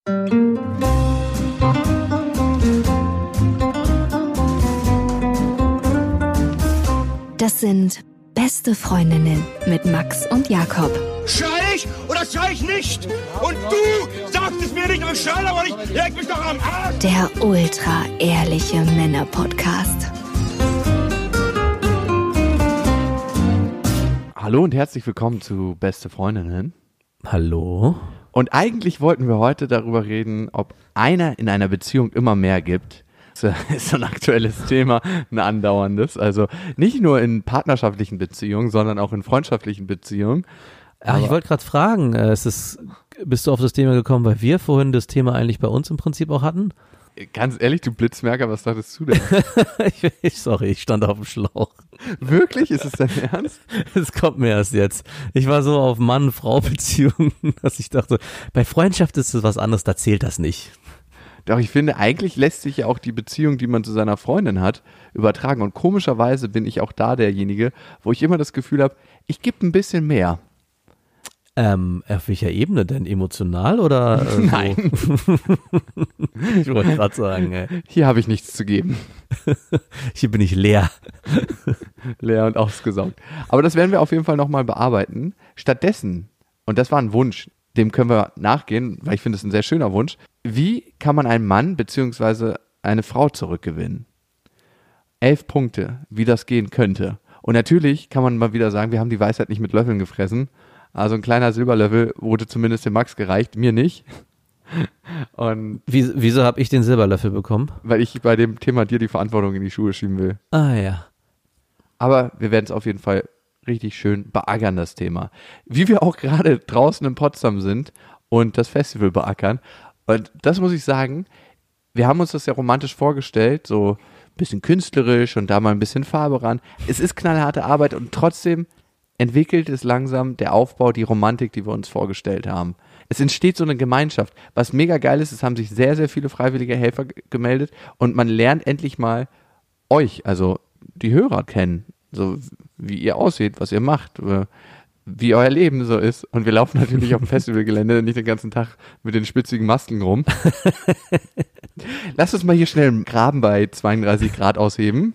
Das sind beste Freundinnen mit Max und Jakob. Schrei ich oder schrei ich nicht? Und du sagst es mir nicht, aber schrei aber nicht. Leg mich doch am Arsch. Der ultra-ehrliche Männer-Podcast. Hallo und herzlich willkommen zu Beste Freundinnen. Hallo. Und eigentlich wollten wir heute darüber reden, ob einer in einer Beziehung immer mehr gibt. Das ist so ein aktuelles Thema, ein andauerndes. Also nicht nur in partnerschaftlichen Beziehungen, sondern auch in freundschaftlichen Beziehungen. Aber ich wollte gerade fragen, bist du auf das Thema gekommen, weil wir vorhin das Thema eigentlich bei uns im Prinzip auch hatten? Ganz ehrlich, du Blitzmerker, was dachtest du denn? Sorry, ich stand auf dem Schlauch. Wirklich? Ist es dein Ernst? Es kommt mir erst jetzt. Ich war so auf Mann-Frau-Beziehungen, dass ich dachte, bei Freundschaft ist es was anderes, da zählt das nicht. Doch ich finde, eigentlich lässt sich ja auch die Beziehung, die man zu seiner Freundin hat, übertragen. Und komischerweise bin ich auch da derjenige, wo ich immer das Gefühl habe, ich gebe ein bisschen mehr. Auf welcher Ebene denn? Emotional oder? Nein. Ich wollte gerade sagen, ey. Hier habe ich nichts zu geben. Hier bin ich leer. Leer und ausgesaugt. Aber das werden wir auf jeden Fall nochmal bearbeiten. Stattdessen, und das war ein Wunsch, dem können wir nachgehen, weil ich finde es ein sehr schöner Wunsch. Wie kann man einen Mann bzw. eine Frau zurückgewinnen? 11 Punkte, wie das gehen könnte. Und natürlich kann man mal wieder sagen, wir haben die Weisheit nicht mit Löffeln gefressen. Also ein kleiner Silberlöffel wurde zumindest dem Max gereicht, mir nicht. Und wieso habe ich den Silberlöffel bekommen? weil ich bei dem Thema dir die Verantwortung in die Schuhe schieben will. Ah ja. Aber wir werden es auf jeden Fall richtig schön beackern, das Thema. Wie wir auch gerade draußen in Potsdam sind und das Festival beackern. Und das muss ich sagen, wir haben uns das ja romantisch vorgestellt, so ein bisschen künstlerisch und da mal ein bisschen Farbe ran. Es ist knallharte Arbeit und trotzdem entwickelt es langsam der Aufbau, die Romantik, die wir uns vorgestellt haben. Es entsteht so eine Gemeinschaft. Was mega geil ist, es haben sich sehr, sehr viele freiwillige Helfer gemeldet und man lernt endlich mal euch, also die Hörer kennen, so wie ihr aussieht, was ihr macht, wie euer Leben so ist. Und wir laufen natürlich auf dem Festivalgelände nicht den ganzen Tag mit den spitzigen Masken rum. Lass uns mal hier schnell einen Graben bei 32 Grad ausheben.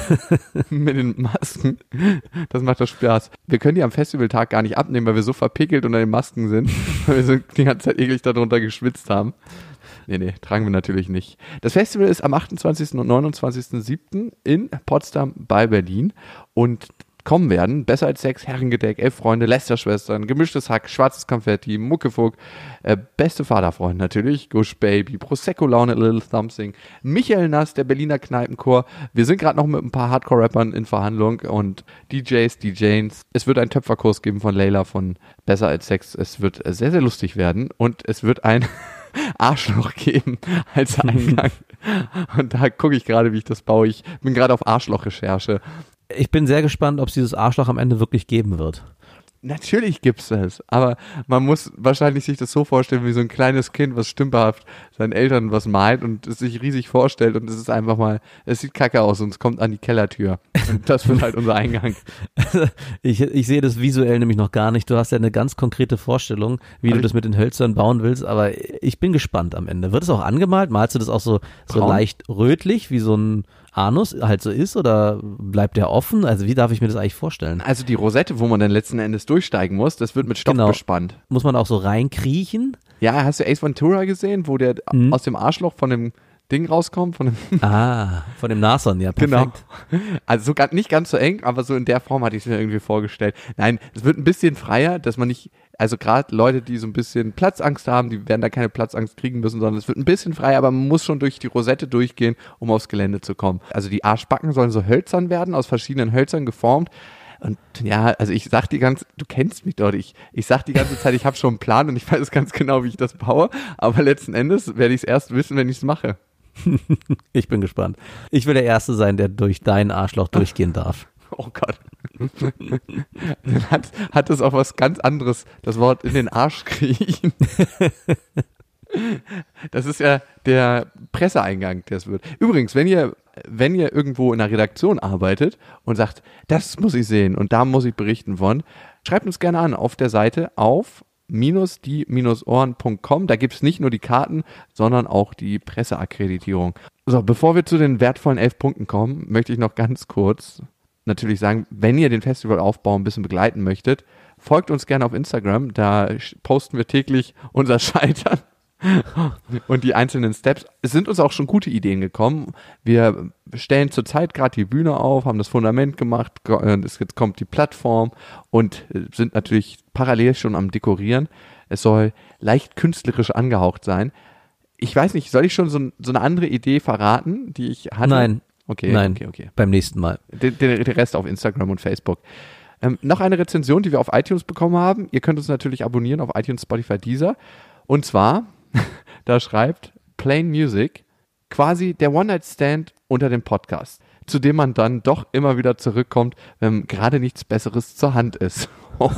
Mit den Masken. Das macht doch Spaß. Wir können die am Festivaltag gar nicht abnehmen, weil wir so verpickelt unter den Masken sind, weil wir so die ganze Zeit eklig darunter geschwitzt haben. Nee, tragen wir natürlich nicht. Das Festival ist am 28. und 29.07. in Potsdam bei Berlin und kommen werden Besser als Sex, Herrengedeck, 11 Freunde, Lästerschwestern, Gemischtes Hack, Schwarzes Konfetti, Muckefuck, Beste Vaterfreund natürlich, Gush Baby, Prosecco Laune, Little Something, Michael Nass, der Berliner Kneipenchor. Wir sind gerade noch mit ein paar Hardcore-Rappern in Verhandlung und DJs, DJs. Es wird einen Töpferkurs geben von Leila von Besser als Sex. Es wird sehr, sehr lustig werden und es wird ein Arschloch geben als Eingang. Und da gucke ich gerade, wie ich das baue. Ich bin gerade auf Arschloch-Recherche. Ich bin sehr gespannt, ob es dieses Arschloch am Ende wirklich geben wird. Natürlich gibt's das, aber man muss wahrscheinlich sich das so vorstellen, wie so ein kleines Kind, was stümperhaft seinen Eltern was malt und es sich riesig vorstellt und es ist einfach mal, es sieht kacke aus und es kommt an die Kellertür. Und das wird halt unser Eingang. Ich sehe das visuell nämlich noch gar nicht. Du hast ja eine ganz konkrete Vorstellung, wie du das mit den Hölzern bauen willst, aber ich bin gespannt am Ende. Wird es auch angemalt? Malst du das auch so leicht rötlich, wie so ein Anus halt so ist, oder bleibt der offen? Also wie darf ich mir das eigentlich vorstellen? Also die Rosette, wo man dann letzten Endes durchsteigen muss, das wird mit Stoff bespannt. Muss man auch so reinkriechen? Ja, hast du Ace Ventura gesehen, wo der aus dem Arschloch von dem Ding rauskommt? Von dem Nashorn, ja, perfekt. Genau. Also nicht ganz so eng, aber so in der Form hatte ich es mir irgendwie vorgestellt. Nein, es wird ein bisschen freier, dass man nicht, also gerade Leute, die so ein bisschen Platzangst haben, die werden da keine Platzangst kriegen müssen, sondern es wird ein bisschen freier, aber man muss schon durch die Rosette durchgehen, um aufs Gelände zu kommen. Also die Arschbacken sollen so hölzern werden, aus verschiedenen Hölzern geformt. Und ja, also du kennst mich dort, ich sag die ganze Zeit, ich habe schon einen Plan und ich weiß ganz genau, wie ich das baue, aber letzten Endes werde ich es erst wissen, wenn ich es mache. Ich bin gespannt. Ich will der Erste sein, der durch dein Arschloch durchgehen darf. Oh Gott. Hat das auch was ganz anderes, das Wort in den Arsch kriechen. Das ist ja der Presseeingang, der es wird. Übrigens, wenn ihr irgendwo in einer Redaktion arbeitet und sagt, das muss ich sehen und da muss ich berichten von, schreibt uns gerne an auf der Seite auf die-ohren.com. Da gibt es nicht nur die Karten, sondern auch die Presseakkreditierung. So, bevor wir zu den wertvollen 11 Punkten kommen, möchte ich noch ganz kurz natürlich sagen, wenn ihr den Festivalaufbau ein bisschen begleiten möchtet, folgt uns gerne auf Instagram. Da posten wir täglich unser Scheitern und die einzelnen Steps. Es sind uns auch schon gute Ideen gekommen. Wir stellen zurzeit gerade die Bühne auf, haben das Fundament gemacht, jetzt kommt die Plattform und sind natürlich parallel schon am Dekorieren. Es soll leicht künstlerisch angehaucht sein. Ich weiß nicht, soll ich schon so eine andere Idee verraten, die ich hatte? Nein. Okay. Beim nächsten Mal. Der Rest auf Instagram und Facebook. Noch eine Rezension, die wir auf iTunes bekommen haben. Ihr könnt uns natürlich abonnieren auf iTunes, Spotify, Deezer. Und zwar, da schreibt Plain Music, quasi der One-Night-Stand unter dem Podcast, zu dem man dann doch immer wieder zurückkommt, wenn gerade nichts Besseres zur Hand ist.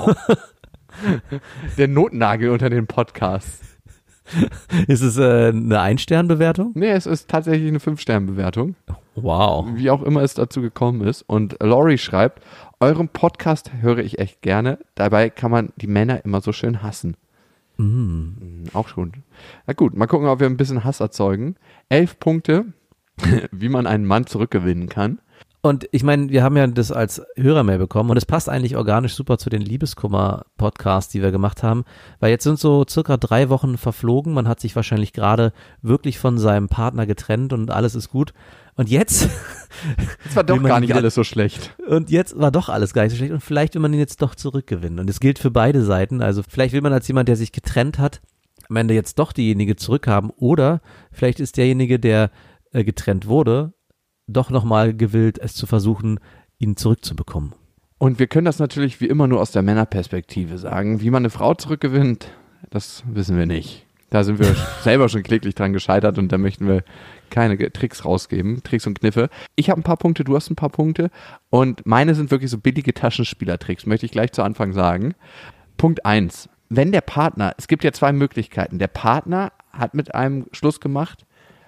Der Notnagel unter den Podcasts. Ist es eine Ein-Stern-Bewertung? Nee, es ist tatsächlich eine 5-Stern-Bewertung. Wow. Wie auch immer es dazu gekommen ist. Und Lori schreibt, euren Podcast höre ich echt gerne. Dabei kann man die Männer immer so schön hassen. Auch schon. Na gut, mal gucken, ob wir ein bisschen Hass erzeugen. 11 Punkte, wie man einen Mann zurückgewinnen kann. Und ich meine, wir haben ja das als Hörermail bekommen und es passt eigentlich organisch super zu den Liebeskummer-Podcasts, die wir gemacht haben, weil jetzt sind so circa 3 Wochen verflogen, man hat sich wahrscheinlich gerade wirklich von seinem Partner getrennt und alles ist gut. Und jetzt war doch gar nicht alles so schlecht. Und jetzt war doch alles gar nicht so schlecht und vielleicht will man ihn jetzt doch zurückgewinnen. Und es gilt für beide Seiten, also vielleicht will man als jemand, der sich getrennt hat, am Ende jetzt doch diejenige zurückhaben oder vielleicht ist derjenige, der getrennt wurde, doch nochmal gewillt, es zu versuchen, ihn zurückzubekommen. Und wir können das natürlich wie immer nur aus der Männerperspektive sagen. Wie man eine Frau zurückgewinnt, das wissen wir nicht. Da sind wir selber schon kläglich dran gescheitert und da möchten wir keine Tricks rausgeben, Tricks und Kniffe. Ich habe ein paar Punkte, du hast ein paar Punkte und meine sind wirklich so billige Taschenspielertricks, möchte ich gleich zu Anfang sagen. Punkt 1. Wenn der Partner, es gibt ja 2 Möglichkeiten, der Partner hat mit einem Schluss gemacht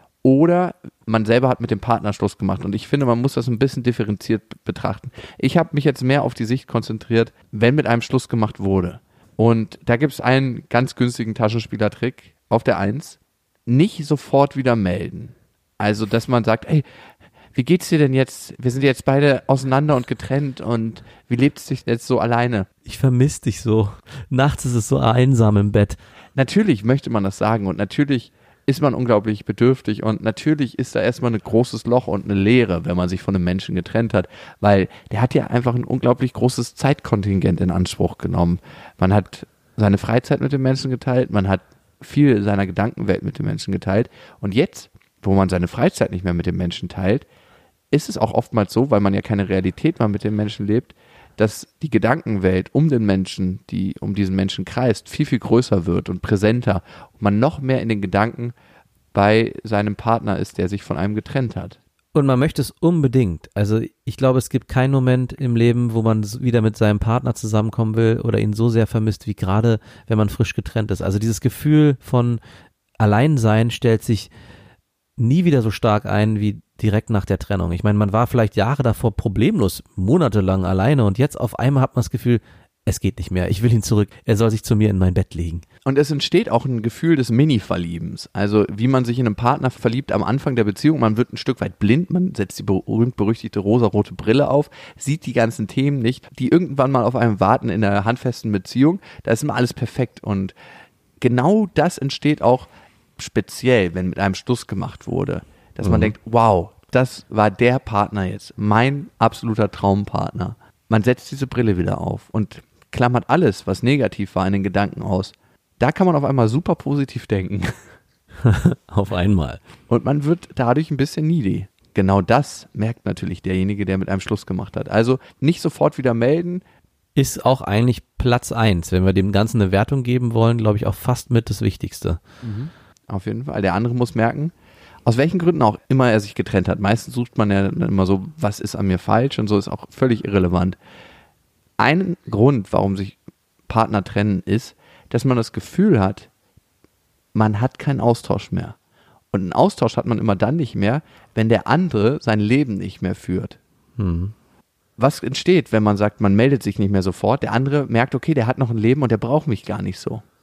oder man selber hat mit dem Partner Schluss gemacht. Und ich finde, man muss das ein bisschen differenziert betrachten. Ich habe mich jetzt mehr auf die Sicht konzentriert, wenn mit einem Schluss gemacht wurde. Und da gibt es einen ganz günstigen Taschenspielertrick auf der 1. Nicht sofort wieder melden. Also, dass man sagt, ey, wie geht's dir denn jetzt? Wir sind jetzt beide auseinander und getrennt und wie lebt es dich jetzt so alleine? Ich vermisse dich so. Nachts ist es so einsam im Bett. Natürlich möchte man das sagen und natürlich ist man unglaublich bedürftig und natürlich ist da erstmal ein großes Loch und eine Leere, wenn man sich von einem Menschen getrennt hat, weil der hat ja einfach ein unglaublich großes Zeitkontingent in Anspruch genommen. Man hat seine Freizeit mit dem Menschen geteilt, man hat viel seiner Gedankenwelt mit dem Menschen geteilt und jetzt, wo man seine Freizeit nicht mehr mit dem Menschen teilt, ist es auch oftmals so, weil man ja keine Realität mehr mit dem Menschen lebt, dass die Gedankenwelt um den Menschen, die um diesen Menschen kreist, viel, viel größer wird und präsenter und man noch mehr in den Gedanken bei seinem Partner ist, der sich von einem getrennt hat. Und man möchte es unbedingt. Also ich glaube, es gibt keinen Moment im Leben, wo man wieder mit seinem Partner zusammenkommen will oder ihn so sehr vermisst, wie gerade, wenn man frisch getrennt ist. Also dieses Gefühl von Alleinsein stellt sich nie wieder so stark ein wie direkt nach der Trennung. Ich meine, man war vielleicht Jahre davor problemlos, monatelang alleine und jetzt auf einmal hat man das Gefühl, es geht nicht mehr, ich will ihn zurück, er soll sich zu mir in mein Bett legen. Und es entsteht auch ein Gefühl des Mini-Verliebens, also wie man sich in einen Partner verliebt am Anfang der Beziehung, man wird ein Stück weit blind, man setzt die berühmt-berüchtigte rosarote Brille auf, sieht die ganzen Themen nicht, die irgendwann mal auf einem warten in einer handfesten Beziehung, da ist immer alles perfekt und genau das entsteht auch speziell, wenn mit einem Schluss gemacht wurde, dass man denkt, wow, das war der Partner jetzt, mein absoluter Traumpartner. Man setzt diese Brille wieder auf und klammert alles, was negativ war, in den Gedanken aus. Da kann man auf einmal super positiv denken. Auf einmal. Und man wird dadurch ein bisschen needy. Genau das merkt natürlich derjenige, der mit einem Schluss gemacht hat. Also nicht sofort wieder melden. Ist auch eigentlich Platz 1, wenn wir dem Ganzen eine Wertung geben wollen, glaube ich auch fast mit das Wichtigste. Auf jeden Fall. Der andere muss merken, aus welchen Gründen auch immer er sich getrennt hat. Meistens sucht man ja immer so, was ist an mir falsch und so, ist auch völlig irrelevant. Ein Grund, warum sich Partner trennen, ist, dass man das Gefühl hat, man hat keinen Austausch mehr. Und einen Austausch hat man immer dann nicht mehr, wenn der andere sein Leben nicht mehr führt. Was entsteht, wenn man sagt, man meldet sich nicht mehr sofort, der andere merkt, okay, der hat noch ein Leben und der braucht mich gar nicht so.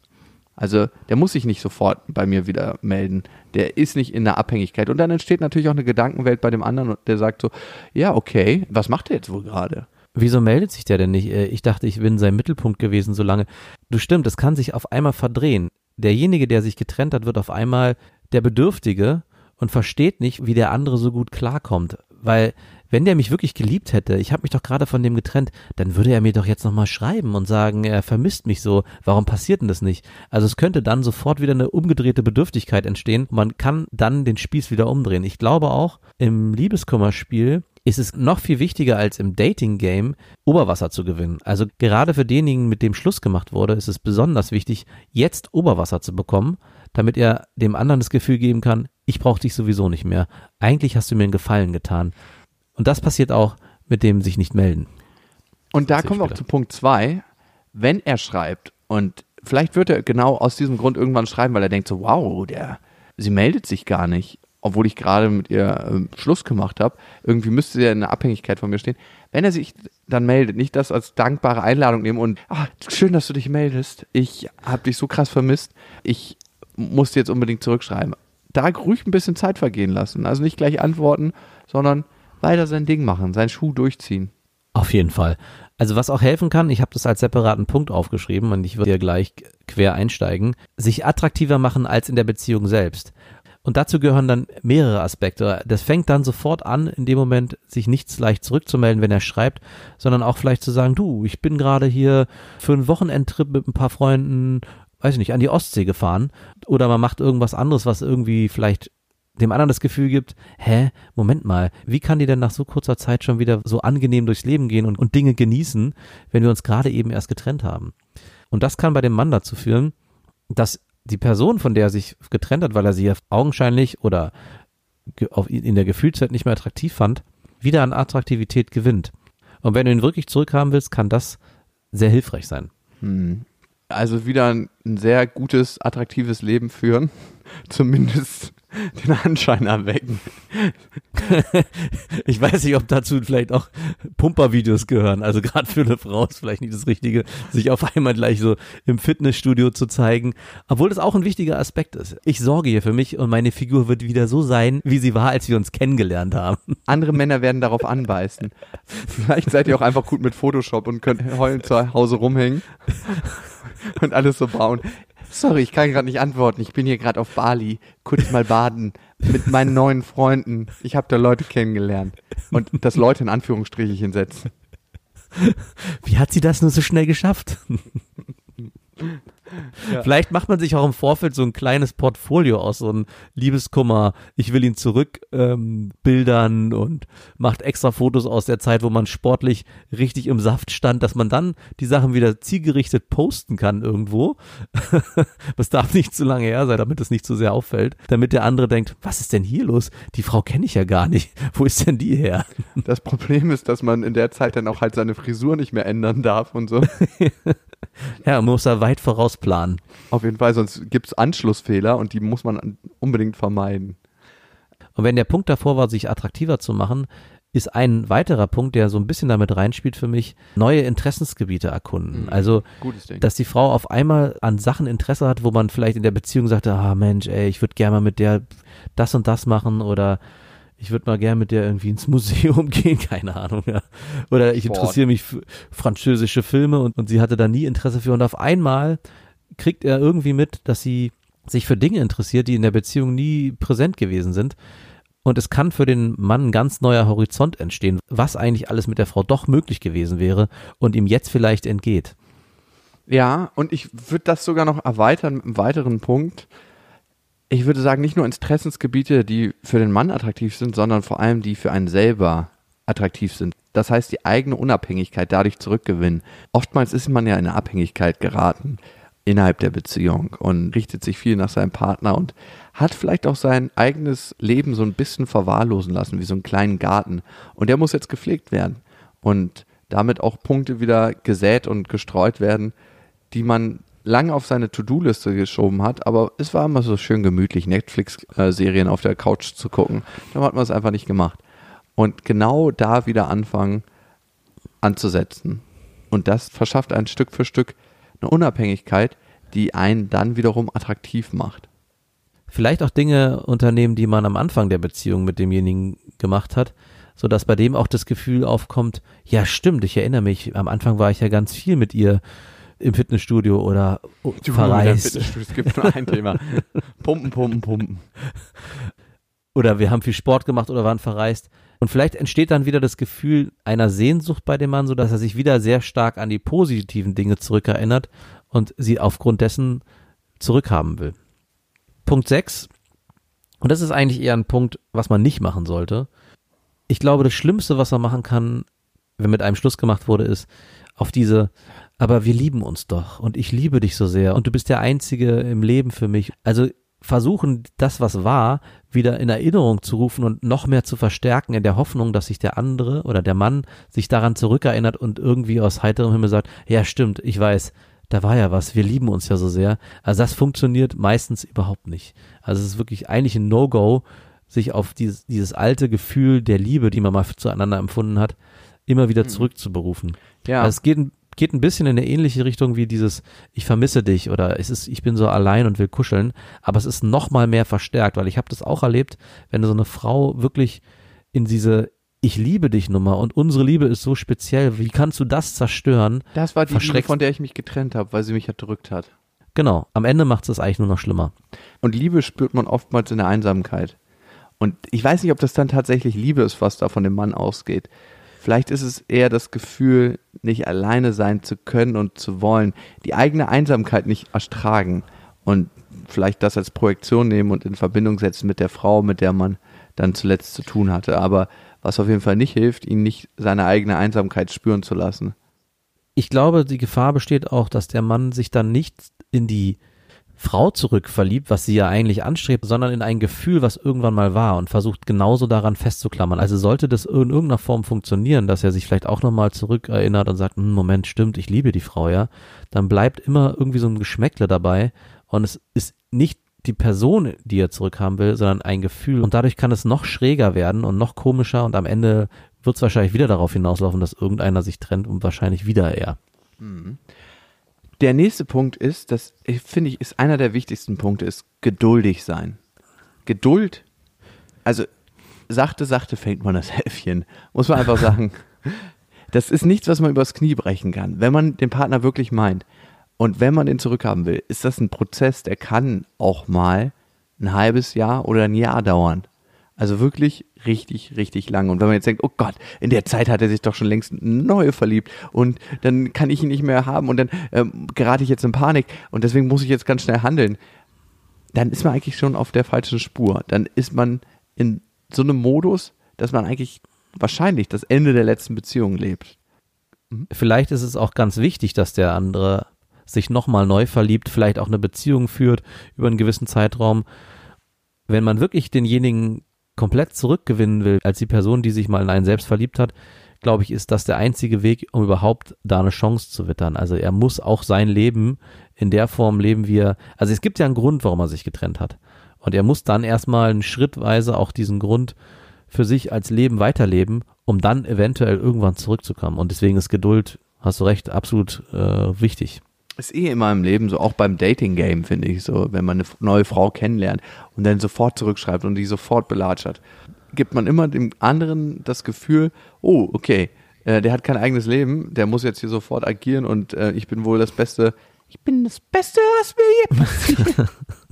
Also der muss sich nicht sofort bei mir wieder melden. Der ist nicht in der Abhängigkeit. Und dann entsteht natürlich auch eine Gedankenwelt bei dem anderen, der sagt so, ja, okay, was macht der jetzt wohl gerade? Wieso meldet sich der denn nicht? Ich dachte, ich bin sein Mittelpunkt gewesen so lange. Du stimmt, es kann sich auf einmal verdrehen. Derjenige, der sich getrennt hat, wird auf einmal der Bedürftige und versteht nicht, wie der andere so gut klarkommt. Weil wenn der mich wirklich geliebt hätte, ich habe mich doch gerade von dem getrennt, dann würde er mir doch jetzt nochmal schreiben und sagen, er vermisst mich so, warum passiert denn das nicht? Also es könnte dann sofort wieder eine umgedrehte Bedürftigkeit entstehen und man kann dann den Spieß wieder umdrehen. Ich glaube auch, im Liebeskummerspiel ist es noch viel wichtiger als im Dating-Game, Oberwasser zu gewinnen. Also gerade für denjenigen, mit dem Schluss gemacht wurde, ist es besonders wichtig, jetzt Oberwasser zu bekommen, damit er dem anderen das Gefühl geben kann, ich brauche dich sowieso nicht mehr. Eigentlich hast du mir einen Gefallen getan. Und das passiert auch mit dem sich nicht melden. Und da kommen wir auch zu Punkt 2. Wenn er schreibt, und vielleicht wird er genau aus diesem Grund irgendwann schreiben, weil er denkt so, wow, sie meldet sich gar nicht, obwohl ich gerade mit ihr Schluss gemacht habe. Irgendwie müsste sie ja in der Abhängigkeit von mir stehen. Wenn er sich dann meldet, nicht das als dankbare Einladung nehmen und schön, dass du dich meldest. Ich habe dich so krass vermisst. Ich muss dir jetzt unbedingt zurückschreiben. Da ruhig ein bisschen Zeit vergehen lassen. Also nicht gleich antworten, sondern weiter sein Ding machen, seinen Schuh durchziehen. Auf jeden Fall. Also was auch helfen kann, ich habe das als separaten Punkt aufgeschrieben und ich würde hier gleich quer einsteigen, sich attraktiver machen als in der Beziehung selbst. Und dazu gehören dann mehrere Aspekte. Das fängt dann sofort an, in dem Moment sich nicht leicht zurückzumelden, wenn er schreibt, sondern auch vielleicht zu sagen, du, ich bin gerade hier für einen Wochenendtrip mit ein paar Freunden, weiß ich nicht, an die Ostsee gefahren. Oder man macht irgendwas anderes, was irgendwie vielleicht dem anderen das Gefühl gibt, Moment mal, wie kann die denn nach so kurzer Zeit schon wieder so angenehm durchs Leben gehen und Dinge genießen, wenn wir uns gerade eben erst getrennt haben? Und das kann bei dem Mann dazu führen, dass die Person, von der er sich getrennt hat, weil er sie ja augenscheinlich oder in der Gefühlszeit nicht mehr attraktiv fand, wieder an Attraktivität gewinnt. Und wenn du ihn wirklich zurückhaben willst, kann das sehr hilfreich sein. Also wieder ein sehr gutes, attraktives Leben führen, zumindest den Anschein erwecken. Ich weiß nicht, ob dazu vielleicht auch Pumpervideos gehören. Also gerade für eine Frau ist vielleicht nicht das Richtige, sich auf einmal gleich so im Fitnessstudio zu zeigen. Obwohl das auch ein wichtiger Aspekt ist. Ich sorge hier für mich und meine Figur wird wieder so sein, wie sie war, als wir uns kennengelernt haben. Andere Männer werden darauf anbeißen. Vielleicht seid ihr auch einfach gut mit Photoshop und könnt heulend zu Hause rumhängen und alles so bauen. Sorry, ich kann gerade nicht antworten. Ich bin hier gerade auf Bali, kurz mal baden mit meinen neuen Freunden. Ich habe da Leute kennengelernt. Und das Leute in Anführungsstrichelchen setzen. Wie hat sie das nur so schnell geschafft? Ja. Vielleicht macht man sich auch im Vorfeld so ein kleines Portfolio aus, so ein Liebeskummer, ich will ihn zurück Bildern und macht extra Fotos aus der Zeit, wo man sportlich richtig im Saft stand, dass man dann die Sachen wieder zielgerichtet posten kann irgendwo. Das darf nicht zu lange her sein, damit es nicht zu sehr auffällt, damit der andere denkt, was ist denn hier los? Die Frau kenne ich ja gar nicht. Wo ist denn die her? Das Problem ist, dass man in der Zeit dann auch halt seine Frisur nicht mehr ändern darf und so. Ja, man muss da weit vorausplanen. Auf jeden Fall, sonst gibt es Anschlussfehler und die muss man unbedingt vermeiden. Und wenn der Punkt davor war, sich attraktiver zu machen, ist ein weiterer Punkt, der so ein bisschen damit reinspielt für mich, neue Interessensgebiete erkunden. Also, dass die Frau auf einmal an Sachen Interesse hat, wo man vielleicht in der Beziehung sagte, Mensch, ich würde gerne mal mit der das und das machen oder ich würde mal gerne mit der irgendwie ins Museum gehen, keine Ahnung, ja. Oder ich interessiere mich für französische Filme und sie hatte da nie Interesse für. Und auf einmal kriegt er irgendwie mit, dass sie sich für Dinge interessiert, die in der Beziehung nie präsent gewesen sind. Und es kann für den Mann ein ganz neuer Horizont entstehen, was eigentlich alles mit der Frau doch möglich gewesen wäre und ihm jetzt vielleicht entgeht. Ja, und ich würde das sogar noch erweitern mit einem weiteren Punkt. Ich würde sagen, nicht nur Interessensgebiete, die für den Mann attraktiv sind, sondern vor allem die für einen selber attraktiv sind. Das heißt, die eigene Unabhängigkeit dadurch zurückgewinnen. Oftmals ist man ja in eine Abhängigkeit geraten innerhalb der Beziehung und richtet sich viel nach seinem Partner und hat vielleicht auch sein eigenes Leben so ein bisschen verwahrlosen lassen, wie so einen kleinen Garten. Und der muss jetzt gepflegt werden und damit auch Punkte wieder gesät und gestreut werden, die man lange auf seine To-Do-Liste geschoben hat, aber es war immer so schön gemütlich, Netflix-Serien auf der Couch zu gucken. Dann hat man es einfach nicht gemacht. Und genau da wieder anfangen anzusetzen. Und das verschafft ein Stück für Stück eine Unabhängigkeit, die einen dann wiederum attraktiv macht. Vielleicht auch Dinge unternehmen, die man am Anfang der Beziehung mit demjenigen gemacht hat, sodass bei dem auch das Gefühl aufkommt, ja stimmt, ich erinnere mich, am Anfang war ich ja ganz viel mit ihr im Fitnessstudio oder verreist. Es gibt nur ein Thema. Pumpen. Oder wir haben viel Sport gemacht oder waren verreist. Und vielleicht entsteht dann wieder das Gefühl einer Sehnsucht bei dem Mann, sodass er sich wieder sehr stark an die positiven Dinge zurückerinnert und sie aufgrund dessen zurückhaben will. Punkt 6, und das ist eigentlich eher ein Punkt, was man nicht machen sollte. Ich glaube, das Schlimmste, was man machen kann, wenn mit einem Schluss gemacht wurde, ist auf diese, aber wir lieben uns doch und ich liebe dich so sehr und du bist der Einzige im Leben für mich. Also versuchen, das, was war, wieder in Erinnerung zu rufen und noch mehr zu verstärken in der Hoffnung, dass sich der andere oder der Mann sich daran zurückerinnert und irgendwie aus heiterem Himmel sagt, ja stimmt, ich weiß, da war ja was, wir lieben uns ja so sehr. Also das funktioniert meistens überhaupt nicht. Also es ist wirklich eigentlich ein No-Go, sich auf dieses alte Gefühl der Liebe, die man mal zueinander empfunden hat, immer wieder zurückzuberufen. Ja. Also es geht ein bisschen in eine ähnliche Richtung wie dieses ich vermisse dich oder ich bin so allein und will kuscheln, aber es ist noch mal mehr verstärkt, weil ich habe das auch erlebt, wenn so eine Frau wirklich in diese ich liebe dich Nummer und unsere Liebe ist so speziell, wie kannst du das zerstören? Das war die Liebe, von der ich mich getrennt habe, weil sie mich erdrückt hat. Genau, am Ende macht es eigentlich nur noch schlimmer. Und Liebe spürt man oftmals in der Einsamkeit. Und ich weiß nicht, ob das dann tatsächlich Liebe ist, was da von dem Mann ausgeht. Vielleicht ist es eher das Gefühl, nicht alleine sein zu können und zu wollen, die eigene Einsamkeit nicht ertragen und vielleicht das als Projektion nehmen und in Verbindung setzen mit der Frau, mit der man dann zuletzt zu tun hatte. Aber was auf jeden Fall nicht hilft, ihn nicht seine eigene Einsamkeit spüren zu lassen. Ich glaube, die Gefahr besteht auch, dass der Mann sich dann nicht in die Frau zurückverliebt, was sie ja eigentlich anstrebt, sondern in ein Gefühl, was irgendwann mal war und versucht genauso daran festzuklammern. Also sollte das in irgendeiner Form funktionieren, dass er sich vielleicht auch nochmal zurückerinnert und sagt, Moment, stimmt, ich liebe die Frau, ja, dann bleibt immer irgendwie so ein Geschmäckle dabei und es ist nicht die Person, die er zurückhaben will, sondern ein Gefühl und dadurch kann es noch schräger werden und noch komischer und am Ende wird es wahrscheinlich wieder darauf hinauslaufen, dass irgendeiner sich trennt und wahrscheinlich wieder er. Mhm. Der nächste Punkt ist, das finde ich, ist einer der wichtigsten Punkte, ist geduldig sein. Geduld, also sachte fängt man das Häffchen, muss man einfach sagen. Das ist nichts, was man übers Knie brechen kann. Wenn man den Partner wirklich meint und wenn man den zurückhaben will, ist das ein Prozess, der kann auch mal ein halbes Jahr oder ein Jahr dauern. Also wirklich richtig, richtig lang. Und wenn man jetzt denkt, oh Gott, in der Zeit hat er sich doch schon längst neu verliebt und dann kann ich ihn nicht mehr haben und dann gerate ich jetzt in Panik und deswegen muss ich jetzt ganz schnell handeln, dann ist man eigentlich schon auf der falschen Spur. Dann ist man in so einem Modus, dass man eigentlich wahrscheinlich das Ende der letzten Beziehung lebt. Vielleicht ist es auch ganz wichtig, dass der andere sich nochmal neu verliebt, vielleicht auch eine Beziehung führt über einen gewissen Zeitraum. Wenn man wirklich denjenigen komplett zurückgewinnen will, als die Person, die sich mal in einen selbst verliebt hat, glaube ich, ist das der einzige Weg, um überhaupt da eine Chance zu wittern. Also er muss auch sein Leben in der Form leben, wie er, also es gibt ja einen Grund, warum er sich getrennt hat. Und er muss dann erstmal schrittweise auch diesen Grund für sich als Leben weiterleben, um dann eventuell irgendwann zurückzukommen. Und deswegen ist Geduld, hast du recht, absolut wichtig. Ist immer im Leben so, auch beim Dating-Game, finde ich, so, wenn man eine neue Frau kennenlernt und dann sofort zurückschreibt und die sofort belatschert, gibt man immer dem anderen das Gefühl, oh, okay, der hat kein eigenes Leben, der muss jetzt hier sofort agieren und ich bin wohl das Beste, was mir je passiert.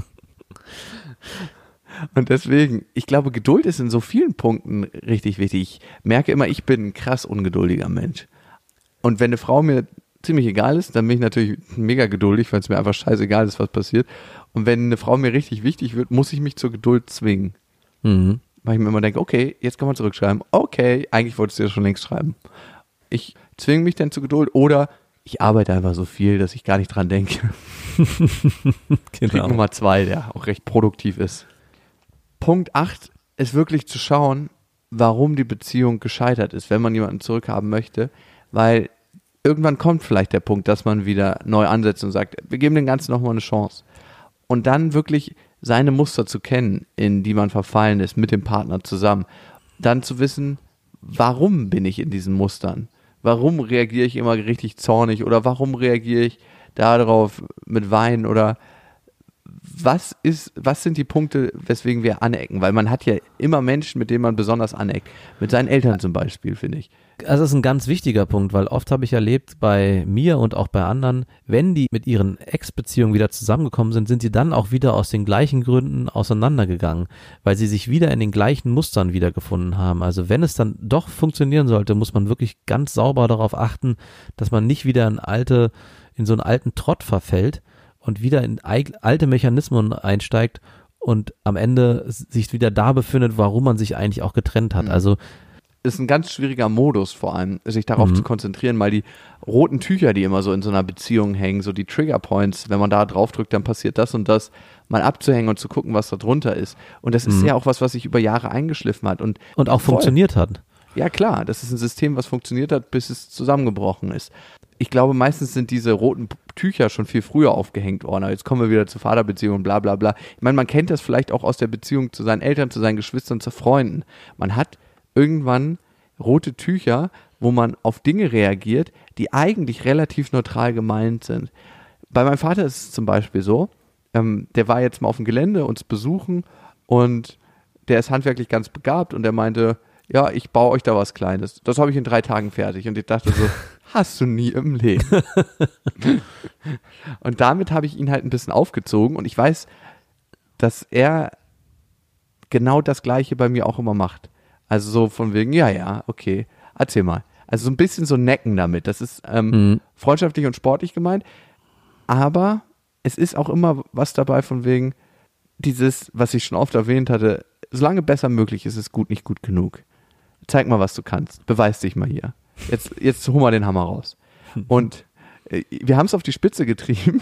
Und deswegen, ich glaube, Geduld ist in so vielen Punkten richtig wichtig. Ich merke immer, ich bin ein krass ungeduldiger Mensch. Und wenn eine Frau mir ziemlich egal ist, dann bin ich natürlich mega geduldig, weil es mir einfach scheißegal ist, was passiert. Und wenn eine Frau mir richtig wichtig wird, muss ich mich zur Geduld zwingen. Mhm. Weil ich mir immer denke, okay, jetzt kann man zurückschreiben. Okay, eigentlich wolltest du ja schon längst schreiben. Ich zwinge mich dann zur Geduld oder ich arbeite einfach so viel, dass ich gar nicht dran denke. Trick Nummer 2, der auch recht produktiv ist. Punkt 8 ist wirklich zu schauen, warum die Beziehung gescheitert ist, wenn man jemanden zurückhaben möchte, weil irgendwann kommt vielleicht der Punkt, dass man wieder neu ansetzt und sagt, wir geben dem Ganzen nochmal eine Chance. Und dann wirklich seine Muster zu kennen, in die man verfallen ist, mit dem Partner zusammen. Dann zu wissen, warum bin ich in diesen Mustern? Warum reagiere ich immer richtig zornig oder warum reagiere ich darauf mit Wein oder was sind die Punkte, weswegen wir anecken? Weil man hat ja immer Menschen, mit denen man besonders aneckt. Mit seinen Eltern zum Beispiel, finde ich. Also das ist ein ganz wichtiger Punkt, weil oft habe ich erlebt bei mir und auch bei anderen, wenn die mit ihren Ex-Beziehungen wieder zusammengekommen sind, sind sie dann auch wieder aus den gleichen Gründen auseinandergegangen, weil sie sich wieder in den gleichen Mustern wiedergefunden haben. Also wenn es dann doch funktionieren sollte, muss man wirklich ganz sauber darauf achten, dass man nicht wieder in so einen alten Trott verfällt und wieder in alte Mechanismen einsteigt und am Ende sich wieder da befindet, warum man sich eigentlich auch getrennt hat. Also ist ein ganz schwieriger Modus vor allem, sich darauf zu konzentrieren, weil die roten Tücher, die immer so in so einer Beziehung hängen, so die Triggerpoints, wenn man da drauf drückt, dann passiert das und das, mal abzuhängen und zu gucken, was da drunter ist. Und das ist ja auch was sich über Jahre eingeschliffen hat. Und auch funktioniert hat. Ja klar, das ist ein System, was funktioniert hat, bis es zusammengebrochen ist. Ich glaube, meistens sind diese roten Tücher schon viel früher aufgehängt worden. Aber jetzt kommen wir wieder zur Vaterbeziehung, bla bla bla. Ich meine, man kennt das vielleicht auch aus der Beziehung zu seinen Eltern, zu seinen Geschwistern, zu Freunden. Man hat irgendwann rote Tücher, wo man auf Dinge reagiert, die eigentlich relativ neutral gemeint sind. Bei meinem Vater ist es zum Beispiel so, der war jetzt mal auf dem Gelände uns besuchen und der ist handwerklich ganz begabt und der meinte, ja, ich baue euch da was Kleines. Das habe ich in 3 Tagen fertig. Und ich dachte so, hast du nie im Leben. Und damit habe ich ihn halt ein bisschen aufgezogen und ich weiß, dass er genau das Gleiche bei mir auch immer macht. Also so von wegen, ja, okay, erzähl mal. Also so ein bisschen so necken damit. Das ist freundschaftlich und sportlich gemeint. Aber es ist auch immer was dabei von wegen dieses, was ich schon oft erwähnt hatte, solange besser möglich ist, ist gut nicht gut genug. Zeig mal, was du kannst. Beweis dich mal hier. Jetzt hol mal den Hammer raus. Und wir haben es auf die Spitze getrieben.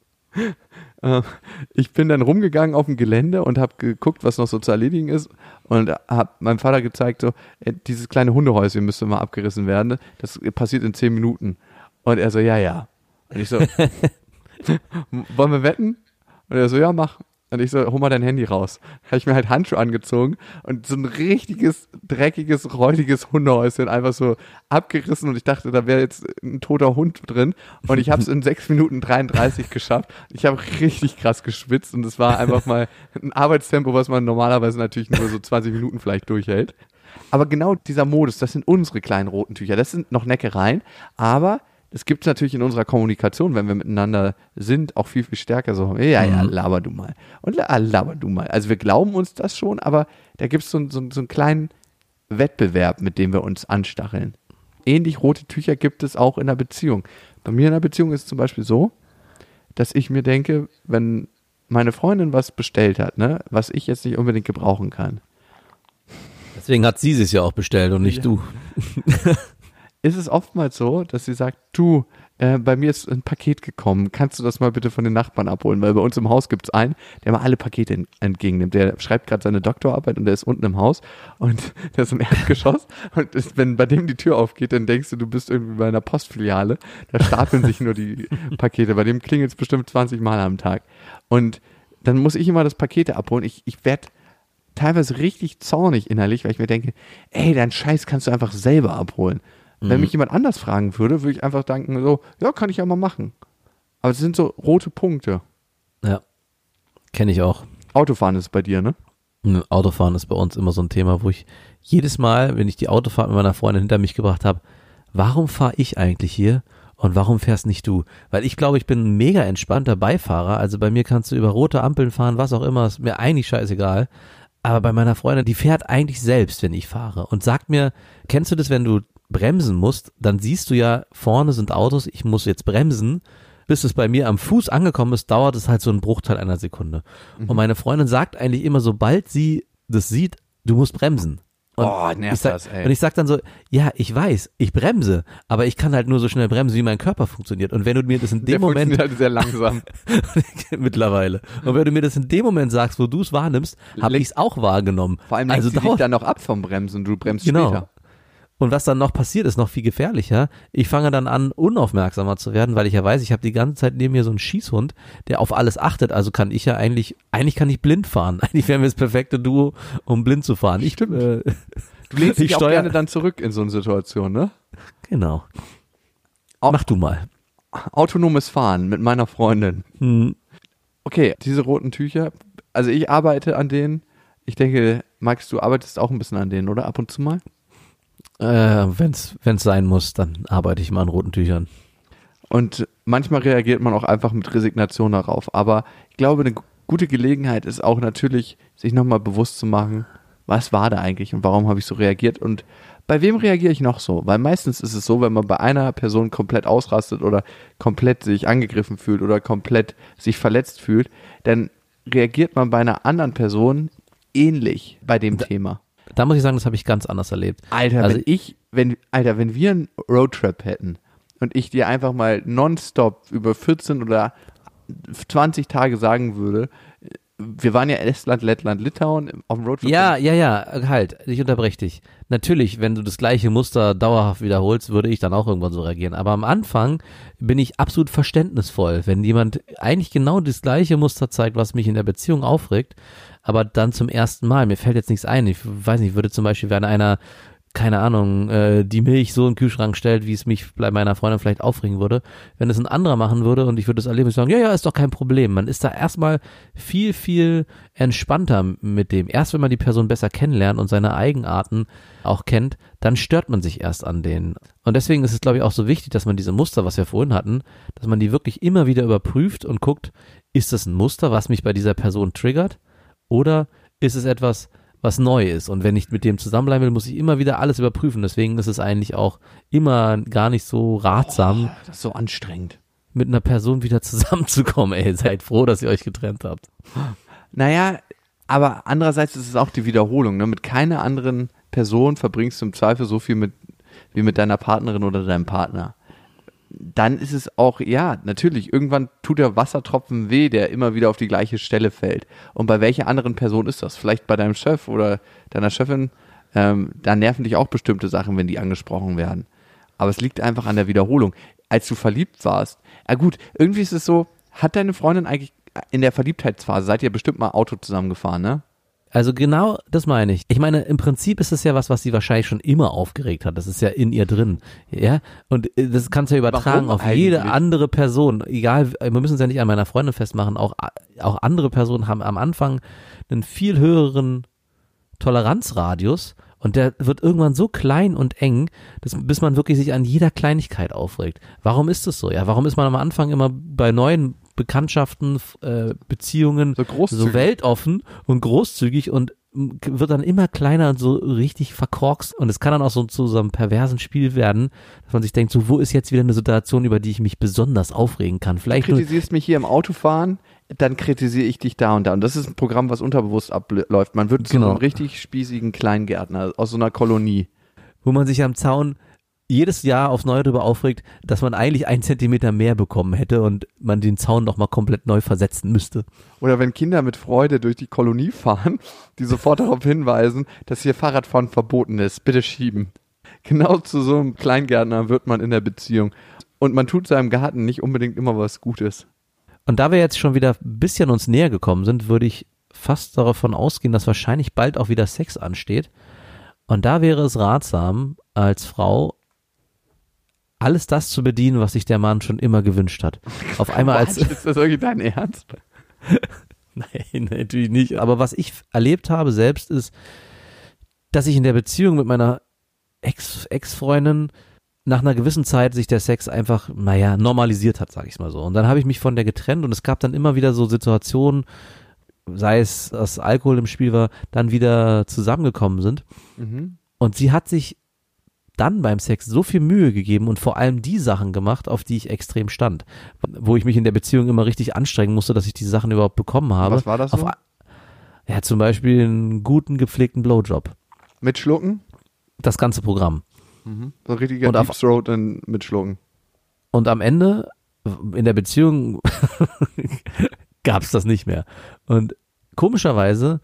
Ich bin dann rumgegangen auf dem Gelände und habe geguckt, was noch so zu erledigen ist und habe meinem Vater gezeigt, so, dieses kleine Hundehäuschen müsste mal abgerissen werden. Das passiert in 10 Minuten. Und er so, ja. Und ich so, wollen wir wetten? Und er so, ja, mach. Und ich so, hol mal dein Handy raus. Habe ich mir halt Handschuhe angezogen und so ein richtiges, dreckiges, räudiges Hundehäuschen einfach so abgerissen und ich dachte, da wäre jetzt ein toter Hund drin und ich habe es in 6 Minuten 33 geschafft. Ich habe richtig krass geschwitzt und es war einfach mal ein Arbeitstempo, was man normalerweise natürlich nur so 20 Minuten vielleicht durchhält. Aber genau dieser Modus, das sind unsere kleinen roten Tücher. Das sind noch Neckereien, aber es gibt es natürlich in unserer Kommunikation, wenn wir miteinander sind, auch viel, viel stärker so, ja, laber du mal. Und laber du mal. Also wir glauben uns das schon, aber da gibt es so einen kleinen Wettbewerb, mit dem wir uns anstacheln. Ähnlich rote Tücher gibt es auch in der Beziehung. Bei mir in der Beziehung ist es zum Beispiel so, dass ich mir denke, wenn meine Freundin was bestellt hat, ne, was ich jetzt nicht unbedingt gebrauchen kann. Deswegen hat sie es ja auch bestellt und nicht du. Ist es oftmals so, dass sie sagt, du, bei mir ist ein Paket gekommen, kannst du das mal bitte von den Nachbarn abholen? Weil bei uns im Haus gibt es einen, der mal alle Pakete entgegennimmt. Der schreibt gerade seine Doktorarbeit und der ist unten im Haus und der ist im Erdgeschoss und wenn bei dem die Tür aufgeht, dann denkst du bist irgendwie bei einer Postfiliale, da stapeln sich nur die Pakete, bei dem klingelt es bestimmt 20 Mal am Tag. Und dann muss ich immer das Pakete abholen. Ich werde teilweise richtig zornig innerlich, weil ich mir denke, ey, deinen Scheiß kannst du einfach selber abholen. Wenn mich jemand anders fragen würde, würde ich einfach denken, so, ja, kann ich ja mal machen. Aber es sind so rote Punkte. Ja, kenne ich auch. Autofahren ist bei dir, ne? Autofahren ist bei uns immer so ein Thema, wo ich jedes Mal, wenn ich die Autofahrt mit meiner Freundin hinter mich gebracht habe, warum fahre ich eigentlich hier und warum fährst nicht du? Weil ich glaube, ich bin ein mega entspannter Beifahrer. Also bei mir kannst du über rote Ampeln fahren, was auch immer, ist mir eigentlich scheißegal. Aber bei meiner Freundin, die fährt eigentlich selbst, wenn ich fahre und sagt mir, kennst du das, wenn du bremsen musst, dann siehst du ja, vorne sind Autos, ich muss jetzt bremsen. Bis es bei mir am Fuß angekommen ist, dauert es halt so einen Bruchteil einer Sekunde. Und meine Freundin sagt eigentlich immer, sobald sie das sieht, du musst bremsen. Und nervt das, ey. Und ich sag dann so, ja, ich weiß, ich bremse, aber ich kann halt nur so schnell bremsen, wie mein Körper funktioniert. Und wenn du mir das in dem Moment... Der funktioniert halt sehr langsam. Mittlerweile. Und wenn du mir das in dem Moment sagst, wo du es wahrnimmst, habe ich es auch wahrgenommen. Vor allem lenkst du dich dann noch ab vom Bremsen, du bremst später. Und was dann noch passiert, ist noch viel gefährlicher. Ich fange dann an, unaufmerksamer zu werden, weil ich ja weiß, ich habe die ganze Zeit neben mir so einen Schießhund, der auf alles achtet. Also kann ich ja eigentlich kann ich blind fahren. Eigentlich wären wir das perfekte Duo, um blind zu fahren. Stimmt. Du lehnst dich auch gerne dann zurück in so eine Situation, ne? Genau. Mach du mal. autonomes Fahren mit meiner Freundin. Okay, diese roten Tücher, also ich arbeite an denen. Ich denke, Max, du arbeitest auch ein bisschen an denen, oder? Ab und zu mal? Wenn's sein muss, dann arbeite ich mal an roten Tüchern. Und manchmal reagiert man auch einfach mit Resignation darauf. Aber ich glaube, eine gute Gelegenheit ist auch natürlich, sich nochmal bewusst zu machen, was war da eigentlich und warum habe ich so reagiert und bei wem reagiere ich noch so? Weil meistens ist es so, wenn man bei einer Person komplett ausrastet oder komplett sich angegriffen fühlt oder komplett sich verletzt fühlt, dann reagiert man bei einer anderen Person ähnlich bei dem Thema. Da muss ich sagen, das habe ich ganz anders erlebt. Alter, also wenn wir einen Roadtrip hätten und ich dir einfach mal nonstop über 14 oder 20 Tage sagen würde, wir waren ja Estland, Lettland, Litauen auf dem Roadtrip. Ja, halt, ich unterbreche dich. Natürlich, wenn du das gleiche Muster dauerhaft wiederholst, würde ich dann auch irgendwann so reagieren. Aber am Anfang bin ich absolut verständnisvoll, wenn jemand eigentlich genau das gleiche Muster zeigt, was mich in der Beziehung aufregt, aber dann zum ersten Mal, mir fällt jetzt nichts ein, ich weiß nicht, würde zum Beispiel, wenn einer, keine Ahnung, die Milch so in den Kühlschrank stellt, wie es mich bei meiner Freundin vielleicht aufregen würde, wenn es ein anderer machen würde und ich würde das erleben und sagen, ja, ist doch kein Problem. Man ist da erstmal viel, viel entspannter mit dem. Erst wenn man die Person besser kennenlernt und seine Eigenarten auch kennt, dann stört man sich erst an denen. Und deswegen ist es, glaube ich, auch so wichtig, dass man diese Muster, was wir vorhin hatten, dass man die wirklich immer wieder überprüft und guckt, ist das ein Muster, was mich bei dieser Person triggert oder ist es etwas, was neu ist. Und wenn ich mit dem zusammenbleiben will, muss ich immer wieder alles überprüfen. Deswegen ist es eigentlich auch immer gar nicht so ratsam. Das ist so anstrengend. Mit einer Person wieder zusammenzukommen. Ey, seid froh, dass ihr euch getrennt habt. Naja, aber andererseits ist es auch die Wiederholung. Ne? Mit keiner anderen Person verbringst du im Zweifel so viel wie mit deiner Partnerin oder deinem Partner. Dann ist es auch, ja, natürlich, irgendwann tut der Wassertropfen weh, der immer wieder auf die gleiche Stelle fällt. Und bei welcher anderen Person ist das? Vielleicht bei deinem Chef oder deiner Chefin, da nerven dich auch bestimmte Sachen, wenn die angesprochen werden. Aber es liegt einfach an der Wiederholung. Als du verliebt warst, gut, irgendwie ist es so, hat deine Freundin eigentlich in der Verliebtheitsphase, seid ihr bestimmt mal Auto zusammengefahren, ne? Also genau, das meine ich. Ich meine, im Prinzip ist es ja was sie wahrscheinlich schon immer aufgeregt hat. Das ist ja in ihr drin, ja. Und das kannst du ja übertragen auf jede andere Person. Egal, wir müssen es ja nicht an meiner Freundin festmachen. Auch andere Personen haben am Anfang einen viel höheren Toleranzradius und der wird irgendwann so klein und eng, bis man wirklich sich an jeder Kleinigkeit aufregt. Warum ist das so? Ja, warum ist man am Anfang immer bei neuen Bekanntschaften, Beziehungen so weltoffen und großzügig und wird dann immer kleiner und so richtig verkorkst und es kann dann auch so zu so einem perversen Spiel werden, dass man sich denkt, so wo ist jetzt wieder eine Situation, über die ich mich besonders aufregen kann? Vielleicht du kritisierst mich hier im Autofahren, dann kritisiere ich dich da und da und das ist ein Programm, was unterbewusst abläuft. Man wird zu einem richtig spießigen Kleingärtner aus so einer Kolonie. Wo man sich am Zaun jedes Jahr aufs Neue darüber aufregt, dass man eigentlich 1 Zentimeter mehr bekommen hätte und man den Zaun nochmal komplett neu versetzen müsste. Oder wenn Kinder mit Freude durch die Kolonie fahren, die sofort darauf hinweisen, dass hier Fahrradfahren verboten ist, bitte schieben. Genau zu so einem Kleingärtner wird man in der Beziehung. Und man tut seinem Garten nicht unbedingt immer was Gutes. Und da wir jetzt schon wieder ein bisschen uns näher gekommen sind, würde ich fast davon ausgehen, dass wahrscheinlich bald auch wieder Sex ansteht. Und da wäre es ratsam, als Frau alles das zu bedienen, was sich der Mann schon immer gewünscht hat. Auf einmal als ist das wirklich dein Ernst? Nein, natürlich nicht. Aber was ich erlebt habe selbst ist, dass ich in der Beziehung mit meiner Ex-Freundin nach einer gewissen Zeit sich der Sex einfach, normalisiert hat, sag ich mal so. Und dann habe ich mich von der getrennt und es gab dann immer wieder so Situationen, sei es, dass Alkohol im Spiel war, dann wieder zusammengekommen sind. Mhm. Und sie hat sich dann beim Sex so viel Mühe gegeben und vor allem die Sachen gemacht, auf die ich extrem stand. Wo ich mich in der Beziehung immer richtig anstrengen musste, dass ich die Sachen überhaupt bekommen habe. Was war das so? Zum Beispiel einen guten, gepflegten Blowjob. Mit Schlucken? Das ganze Programm. Mhm. So ein richtiger Deep Throat mit Schlucken. Und am Ende, in der Beziehung, gab es das nicht mehr. Und komischerweise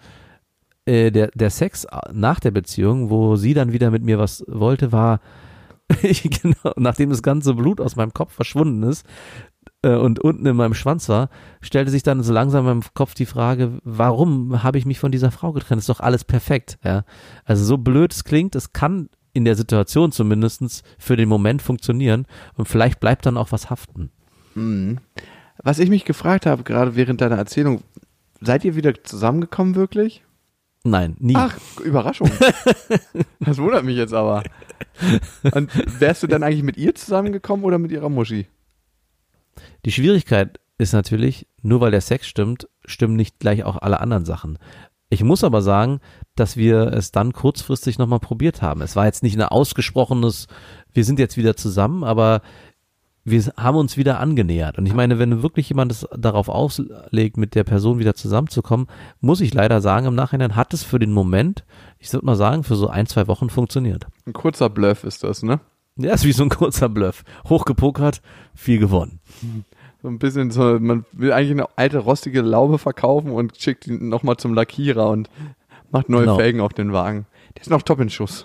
der Sex nach der Beziehung, wo sie dann wieder mit mir was wollte, war, genau, nachdem das ganze Blut aus meinem Kopf verschwunden ist und unten in meinem Schwanz war, stellte sich dann so langsam in meinem Kopf die Frage, warum habe ich mich von dieser Frau getrennt? Ist doch alles perfekt. Ja? Also so blöd es klingt, es kann in der Situation zumindest für den Moment funktionieren und vielleicht bleibt dann auch was haften. Was ich mich gefragt habe, gerade während deiner Erzählung, seid ihr wieder zusammengekommen wirklich? Nein, nie. Ach, Überraschung. Das wundert mich jetzt aber. Und wärst du dann eigentlich mit ihr zusammengekommen oder mit ihrer Muschi? Die Schwierigkeit ist natürlich, nur weil der Sex stimmt, stimmen nicht gleich auch alle anderen Sachen. Ich muss aber sagen, dass wir es dann kurzfristig nochmal probiert haben. Es war jetzt nicht ein ausgesprochenes, wir sind jetzt wieder zusammen, aber wir haben uns wieder angenähert. Und ich meine, wenn wirklich jemand es darauf auslegt, mit der Person wieder zusammenzukommen, muss ich leider sagen, im Nachhinein hat es für den Moment, ich würde mal sagen, für so 1-2 Wochen funktioniert. Ein kurzer Bluff ist das, ne? Ja, ist wie so ein kurzer Bluff. Hochgepokert, viel gewonnen. So ein bisschen so, man will eigentlich eine alte rostige Laube verkaufen und schickt ihn nochmal zum Lackierer und macht neue Felgen auf den Wagen. Der ist noch top in Schuss.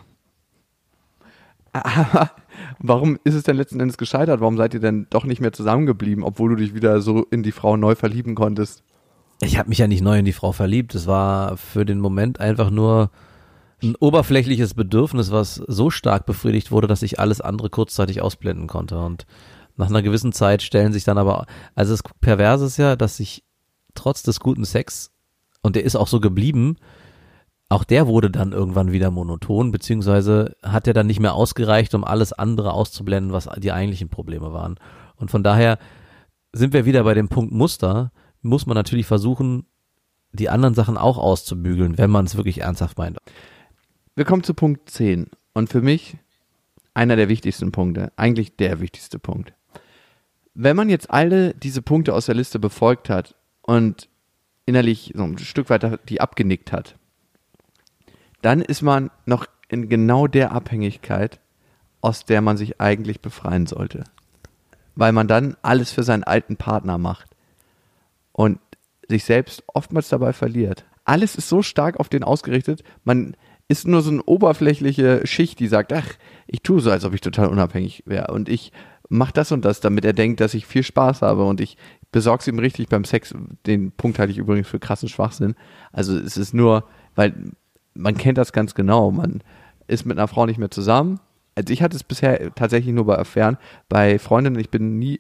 Aber warum ist es denn letzten Endes gescheitert? Warum seid ihr denn doch nicht mehr zusammengeblieben, obwohl du dich wieder so in die Frau neu verlieben konntest? Ich habe mich ja nicht neu in die Frau verliebt. Es war für den Moment einfach nur ein oberflächliches Bedürfnis, was so stark befriedigt wurde, dass ich alles andere kurzzeitig ausblenden konnte. Und nach einer gewissen Zeit stellen sich dann aber, also das Perverse ist ja, dass sich trotz des guten Sex, und der ist auch so geblieben, auch der wurde dann irgendwann wieder monoton, beziehungsweise hat er dann nicht mehr ausgereicht, um alles andere auszublenden, was die eigentlichen Probleme waren. Und von daher sind wir wieder bei dem Punkt Muster, muss man natürlich versuchen, die anderen Sachen auch auszubügeln, wenn man es wirklich ernsthaft meint. Wir kommen zu Punkt 10 und für mich einer der wichtigsten Punkte, eigentlich der wichtigste Punkt. Wenn man jetzt alle diese Punkte aus der Liste befolgt hat und innerlich so ein Stück weiter die abgenickt hat, dann ist man noch in genau der Abhängigkeit, aus der man sich eigentlich befreien sollte. Weil man dann alles für seinen alten Partner macht und sich selbst oftmals dabei verliert. Alles ist so stark auf den ausgerichtet, man ist nur so eine oberflächliche Schicht, die sagt, ach, ich tue so, als ob ich total unabhängig wäre und ich mache das und das, damit er denkt, dass ich viel Spaß habe und ich besorge es ihm richtig beim Sex. Den Punkt halte ich übrigens für krassen Schwachsinn. Also es ist nur, weil man kennt das ganz genau, man ist mit einer Frau nicht mehr zusammen. Also ich hatte es bisher tatsächlich nur bei Affären, bei Freundinnen, ich bin nie,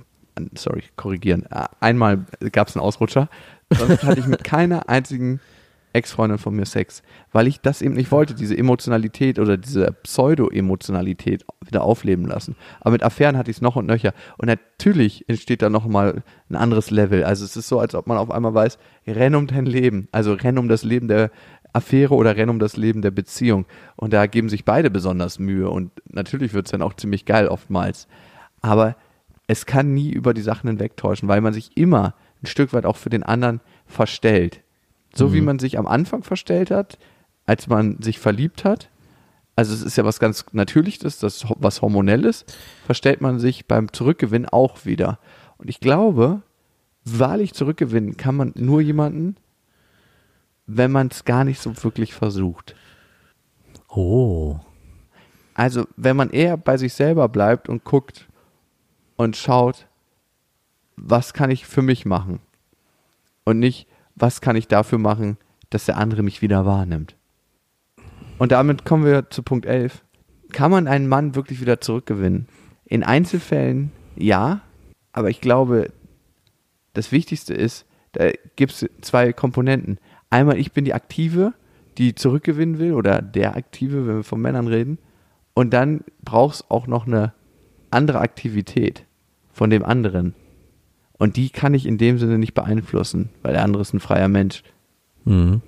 einmal gab es einen Ausrutscher, sonst hatte ich mit keiner einzigen Ex-Freundin von mir Sex, weil ich das eben nicht wollte, diese Emotionalität oder diese Pseudo-Emotionalität wieder aufleben lassen. Aber mit Affären hatte ich es noch und nöcher. Und natürlich entsteht da nochmal ein anderes Level. Also es ist so, als ob man auf einmal weiß, renn um dein Leben, also renn um das Leben der Affäre oder renn um das Leben der Beziehung. Und da geben sich beide besonders Mühe und natürlich wird es dann auch ziemlich geil oftmals. Aber es kann nie über die Sachen hinwegtäuschen, weil man sich immer ein Stück weit auch für den anderen verstellt. So wie man sich am Anfang verstellt hat, als man sich verliebt hat, also es ist ja was ganz Natürliches, das was Hormonelles, verstellt man sich beim Zurückgewinnen auch wieder. Und ich glaube, wahrlich zurückgewinnen kann man nur jemanden, wenn man es gar nicht so wirklich versucht. Oh. Also wenn man eher bei sich selber bleibt und guckt und schaut, was kann ich für mich machen? Und nicht, was kann ich dafür machen, dass der andere mich wieder wahrnimmt? Und damit kommen wir zu Punkt 11. Kann man einen Mann wirklich wieder zurückgewinnen? In Einzelfällen ja, aber ich glaube, das Wichtigste ist, da gibt es 2 Komponenten. Einmal, ich bin die Aktive, die zurückgewinnen will, oder der Aktive, wenn wir von Männern reden. Und dann braucht es auch noch eine andere Aktivität von dem anderen. Und die kann ich in dem Sinne nicht beeinflussen, weil der andere ist ein freier Mensch. Mhm.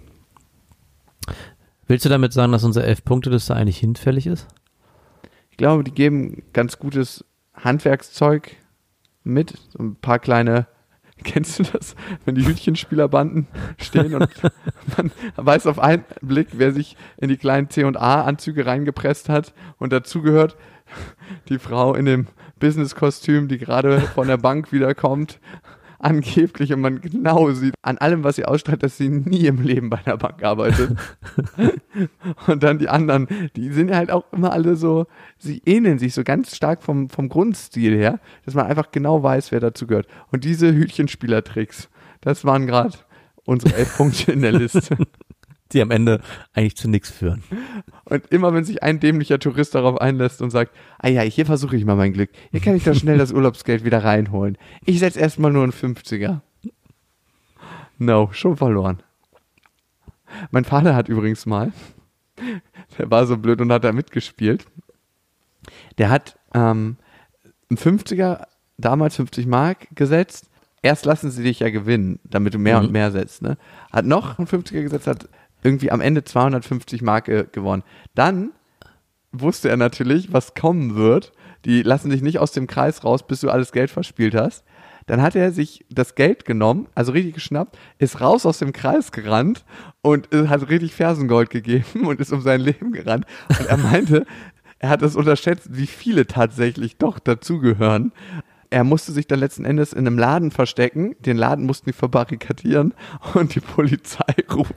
Willst du damit sagen, dass unsere 11-Punkte-Liste eigentlich hinfällig ist? Ich glaube, die geben ganz gutes Handwerkszeug mit. So ein paar kleine, kennst du das? Wenn die Hütchenspielerbanden stehen und man weiß auf einen Blick, wer sich in die kleinen C&A-Anzüge reingepresst hat und dazu gehört die Frau in dem Business-Kostüm, die gerade von der Bank wiederkommt, angeblich, und man genau sieht an allem, was sie ausstrahlt, dass sie nie im Leben bei der Bank arbeitet. Und dann die anderen, die sind halt auch immer alle so, sie ähneln sich so ganz stark vom Grundstil her, dass man einfach genau weiß, wer dazu gehört. Und diese Hütchenspielertricks, das waren gerade unsere 11 Punkte in der Liste. die am Ende eigentlich zu nichts führen. Und immer wenn sich ein dämlicher Tourist darauf einlässt und sagt, ja, hier versuche ich mal mein Glück, hier kann ich doch schnell das Urlaubsgeld wieder reinholen. Ich setze erstmal nur einen 50er. No, schon verloren. Mein Vater hat übrigens mal, der war so blöd und hat da mitgespielt, der hat einen 50er, damals 50 Mark gesetzt. Erst lassen sie dich ja gewinnen, damit du mehr und mehr setzt. Ne? Hat noch einen 50er gesetzt, hat irgendwie am Ende 250 Mark gewonnen. Dann wusste er natürlich, was kommen wird. Die lassen dich nicht aus dem Kreis raus, bis du alles Geld verspielt hast. Dann hat er sich das Geld genommen, also richtig geschnappt, ist raus aus dem Kreis gerannt und hat richtig Fersengold gegeben und ist um sein Leben gerannt. Und er meinte, er hat es unterschätzt, wie viele tatsächlich doch dazugehören. Er musste sich dann letzten Endes in einem Laden verstecken. Den Laden mussten die verbarrikadieren und die Polizei rufen.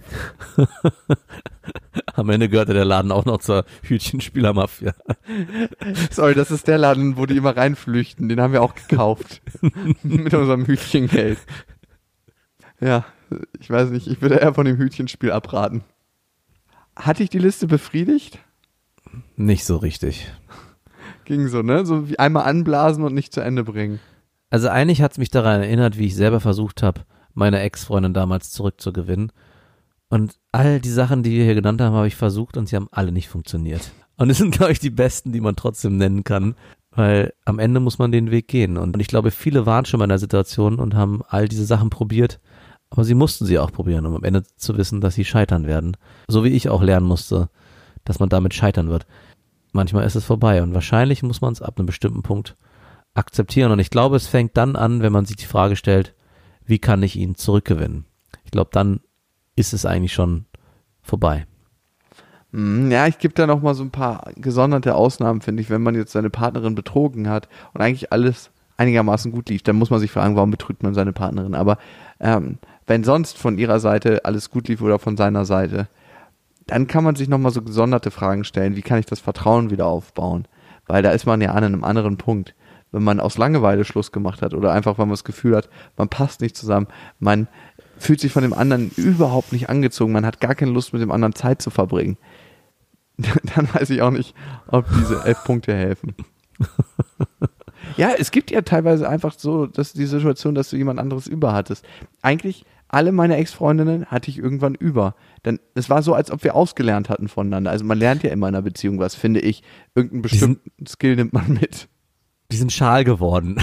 Am Ende gehörte der Laden auch noch zur Hütchenspielermafia. Sorry, das ist der Laden, wo die immer reinflüchten. Den haben wir auch gekauft. Mit unserem Hütchengeld. Ja, ich weiß nicht. Ich würde eher von dem Hütchenspiel abraten. Hatte ich die Liste befriedigt? Nicht so richtig. Ging so, ne? So wie einmal anblasen und nicht zu Ende bringen. Also eigentlich hat es mich daran erinnert, wie ich selber versucht habe, meine Ex-Freundin damals zurückzugewinnen. Und all die Sachen, die wir hier genannt haben, habe ich versucht und sie haben alle nicht funktioniert. Und es sind, glaube ich, die besten, die man trotzdem nennen kann, weil am Ende muss man den Weg gehen. Und ich glaube, viele waren schon mal in der Situation und haben all diese Sachen probiert, aber sie mussten sie auch probieren, um am Ende zu wissen, dass sie scheitern werden. So wie ich auch lernen musste, dass man damit scheitern wird. Manchmal ist es vorbei und wahrscheinlich muss man es ab einem bestimmten Punkt akzeptieren. Und ich glaube, es fängt dann an, wenn man sich die Frage stellt, wie kann ich ihn zurückgewinnen? Ich glaube, dann ist es eigentlich schon vorbei. Ja, ich gebe da noch mal so ein paar gesonderte Ausnahmen, finde ich, wenn man jetzt seine Partnerin betrogen hat und eigentlich alles einigermaßen gut lief, dann muss man sich fragen, warum betrügt man seine Partnerin? Aber wenn sonst von ihrer Seite alles gut lief oder von seiner Seite, dann kann man sich nochmal so gesonderte Fragen stellen, wie kann ich das Vertrauen wieder aufbauen? Weil da ist man ja an einem anderen Punkt. Wenn man aus Langeweile Schluss gemacht hat oder einfach, weil man das Gefühl hat, man passt nicht zusammen, man fühlt sich von dem anderen überhaupt nicht angezogen, man hat gar keine Lust, mit dem anderen Zeit zu verbringen, dann weiß ich auch nicht, ob diese 11 Punkte helfen. Ja, es gibt ja teilweise einfach so, dass die Situation, dass du jemand anderes über hattest. Eigentlich alle meine Ex-Freundinnen hatte ich irgendwann über. Denn es war so, als ob wir ausgelernt hatten voneinander. Also man lernt ja immer in einer Beziehung was, finde ich. Irgendeinen bestimmten Skill nimmt man mit. Die sind schal geworden.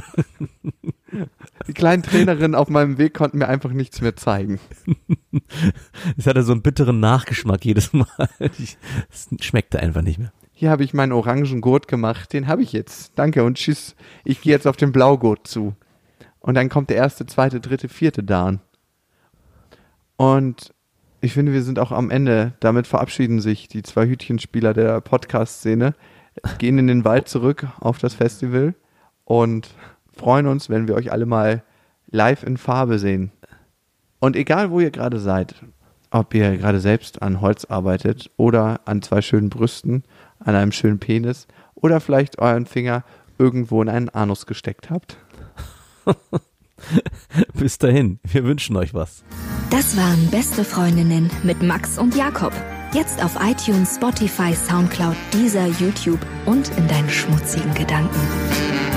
Die kleinen Trainerinnen auf meinem Weg konnten mir einfach nichts mehr zeigen. Es hatte so einen bitteren Nachgeschmack jedes Mal. Es schmeckte einfach nicht mehr. Hier habe ich meinen orangen Gurt gemacht, den habe ich jetzt. Danke und tschüss. Ich gehe jetzt auf den Blaugurt zu. Und dann kommt der 1., 2., 3., 4. Dan. Und ich finde, wir sind auch am Ende. Damit verabschieden sich die 2 Hütchenspieler der Podcast-Szene, gehen in den Wald zurück auf das Festival und freuen uns, wenn wir euch alle mal live in Farbe sehen. Und egal, wo ihr gerade seid, ob ihr gerade selbst an Holz arbeitet oder an 2 schönen Brüsten, an einem schönen Penis oder vielleicht euren Finger irgendwo in einen Anus gesteckt habt. Bis dahin, wir wünschen euch was. Das waren Beste Freundinnen mit Max und Jakob. Jetzt auf iTunes, Spotify, Soundcloud, Deezer, YouTube und in deinen schmutzigen Gedanken.